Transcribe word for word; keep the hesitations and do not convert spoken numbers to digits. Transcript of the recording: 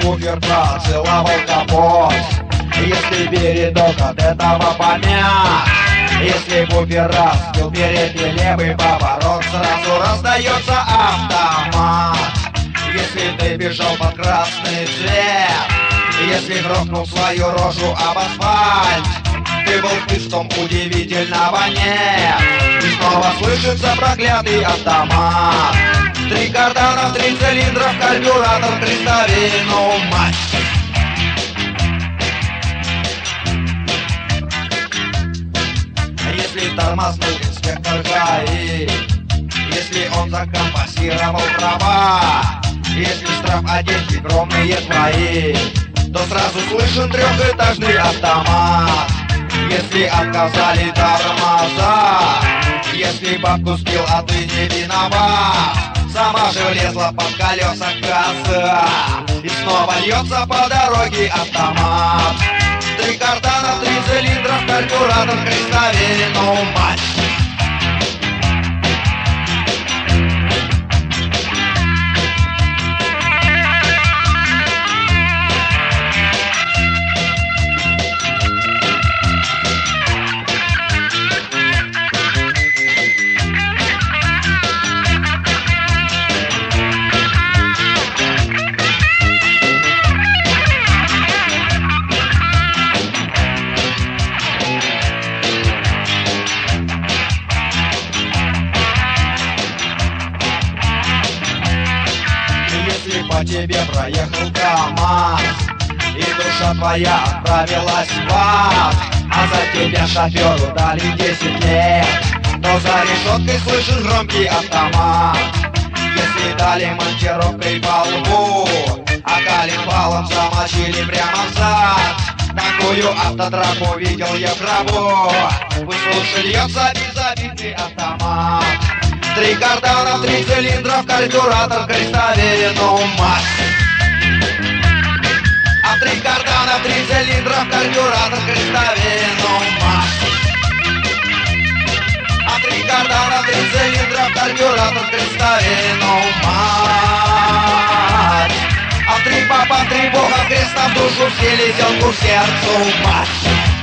буфер поцеловал капот, если передок от этого помят, если буфер разбил передний левый поворот, сразу раздается автомат. Если ты бежал под красный цвет, если грохнул свою рожу об асфальт, ты был пистом удивительного нет, и снова слышится проклятый автомат. Три кардана, три цилиндра, карбюратор, крестовину, мать. Если тормознул инспектор ГАИ, если он закомпенсировал права, если штраф а деньги огромные твои, то сразу слышен трехэтажный автомат. Если отказали тормоза, если бабку сбил, а ты не виноват, сама же влезла под колеса газа, и снова льется по дороге автомат. Три кардана, три цилиндра, карбюратор, крестовину, мать. По тебе проехал КамАЗ, и душа твоя отправилась в ад, а за тебя шоферу дали десять лет, то за решеткой слышен громкий автомат. Если дали монтировкой по лбу, а коленвалом замочили прямо в зад, такую автодраму видел я в гробу. Выслушай, льется безобидный автомат. Три кардана, три цилиндра, карбюратор, крестовину, мать. А три кардана, три цилиндра, карбюратор, крестовину, мать. А три кардана, три цилиндра, карбюратор, крестовину, мать. А три папа, три бога, крест на душу, все лезенку в сердцу, мать.